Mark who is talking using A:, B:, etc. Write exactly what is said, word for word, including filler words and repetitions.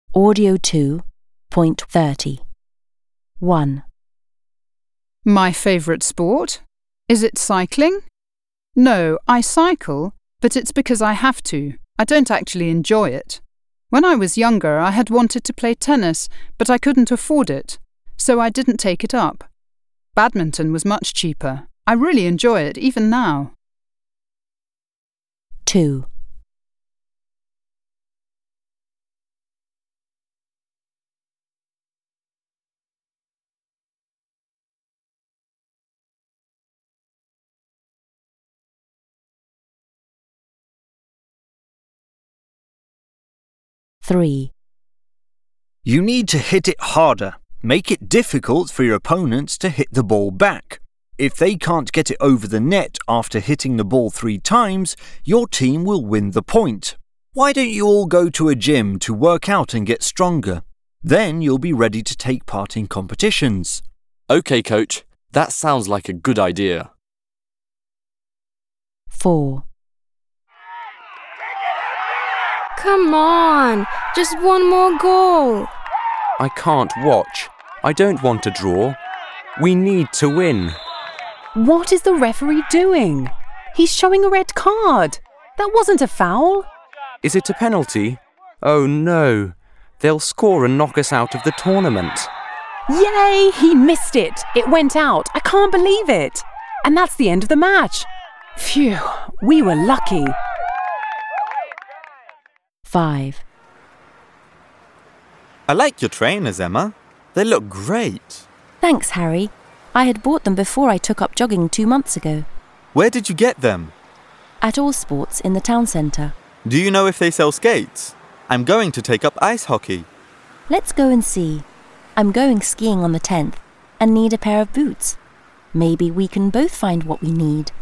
A: Audio two, point thirty. one.
B: My favourite sport? Is it cycling? No, I cycle, but it's because I have to. I don't actually enjoy it. When I was younger, I had wanted to play tennis, but I couldn't afford it, so I didn't take it up. Badminton was much cheaper. I really enjoy it, even now.
A: two. three.
C: You need to hit it harder. Make it difficult for your opponents to hit the ball back. If they can't get it over the net after hitting the ball three times, your team will win the point. Why don't you all go to a gym to work out and get stronger? Then you'll be ready to take part in competitions.
D: OK, coach. That sounds like a good idea.
A: four.
E: Come on, just one more goal.
F: I can't watch. I don't want to draw. We need to win.
G: What is the referee doing? He's showing a red card. That wasn't a foul.
F: Is it a penalty? Oh no. They'll score and knock us out of the tournament.
G: Yay! He missed it. It went out. I can't believe it. And that's the end of the match. Phew, we were lucky.
A: five.
H: I like your trainers, Emma. They look great.
A: Thanks, Harry. I had bought them before I took up jogging two months ago.
H: Where did you get them?
A: At All Sports in the town centre.
H: Do you know if they sell skates? I'm going to take up ice hockey.
A: Let's go and see. I'm going skiing on the tenth and need a pair of boots. Maybe we can both find what we need.